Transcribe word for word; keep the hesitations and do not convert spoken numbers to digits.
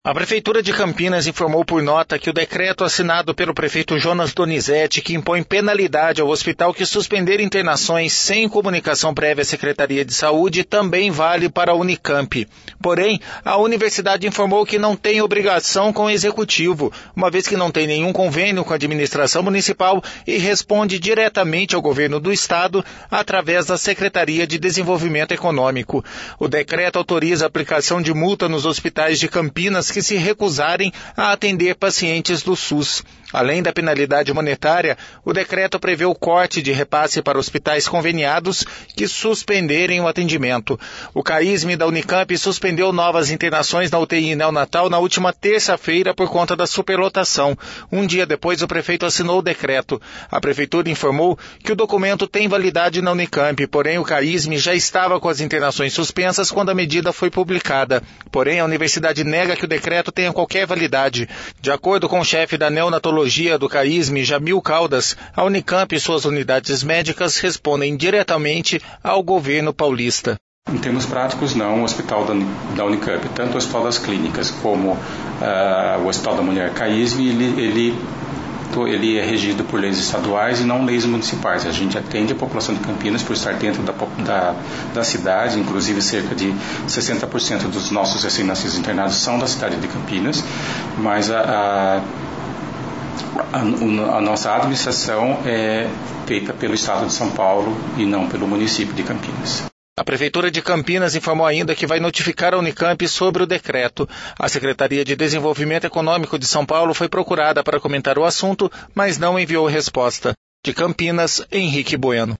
A Prefeitura de Campinas informou por nota que o decreto assinado pelo prefeito Jonas Donizete, que impõe penalidade ao hospital que suspender internações sem comunicação prévia à Secretaria de Saúde, também vale para a Unicamp. Porém, a universidade informou que não tem obrigação com o Executivo, uma vez que não tem nenhum convênio com a administração municipal e responde diretamente ao governo do Estado através da Secretaria de Desenvolvimento Econômico. O decreto autoriza a aplicação de multa nos hospitais de Campinas que se recusarem a atender pacientes do SUS. Além da penalidade monetária, o decreto prevê o corte de repasse para hospitais conveniados que suspenderem o atendimento. O CAISM da Unicamp suspendeu novas internações na U T I neonatal na última terça-feira por conta da superlotação. Um dia depois, o prefeito assinou o decreto. A prefeitura informou que o documento tem validade na Unicamp, porém o CAISM já estava com as internações suspensas quando a medida foi publicada. Porém, a universidade nega que o decreto tenha qualquer validade. De acordo com o chefe da neonatologia do CAISM, Jamil Caldas, a Unicamp e suas unidades médicas respondem diretamente ao governo paulista. Em termos práticos, não. O hospital da Unicamp, tanto o Hospital das Clínicas como uh, o Hospital da Mulher CAISM, ele, ele, ele é regido por leis estaduais e não leis municipais. A gente atende a população de Campinas por estar dentro da, da, da cidade, inclusive cerca de sessenta por cento dos nossos recém-nascidos internados são da cidade de Campinas, mas a, a A, a nossa administração é feita pelo Estado de São Paulo e não pelo município de Campinas. A Prefeitura de Campinas informou ainda que vai notificar a Unicamp sobre o decreto. A Secretaria de Desenvolvimento Econômico de São Paulo foi procurada para comentar o assunto, mas não enviou resposta. De Campinas, Henrique Bueno.